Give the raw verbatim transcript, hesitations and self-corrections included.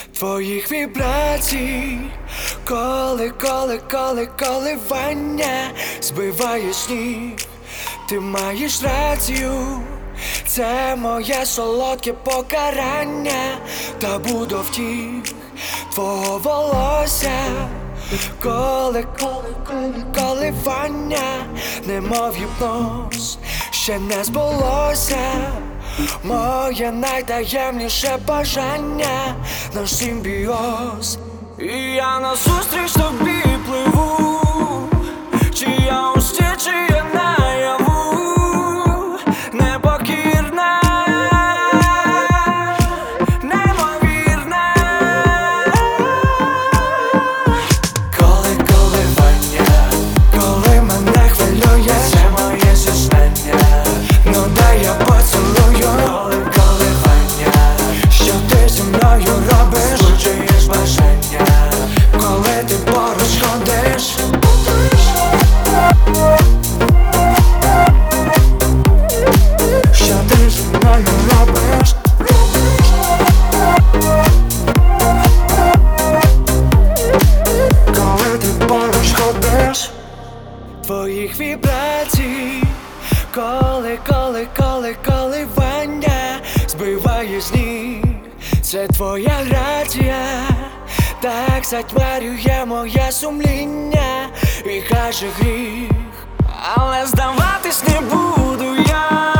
твоїх вібрацій, коли, коли, коли, коливання збиває сніг. Ти маєш рацію, це моє солодке покарання, та буду втіх твого волосся. Коли, коли, коли, коливання, немов гіпноз, ще не збулося моє найтаємніше бажання, наш симбіоз. І я назустріч тобі пливу, чи я у сні, чи я наяву, непокірна, неймовірна. Коли коливання, коли мене хвилює, це моє зізнання, ну дай я поцілую. Коли коливання, що ти зі мною робиш, збуджуєш бажання, коли ти поруч ходиш. Що ти зі мною робиш? Коли ти поруч ходиш. Твоїх вібрацій, коли, коли, коли, коливання збиває сніг. Це твоя грація, так затьмарює моє сумління і каже гріх. Але здаватись не буду я.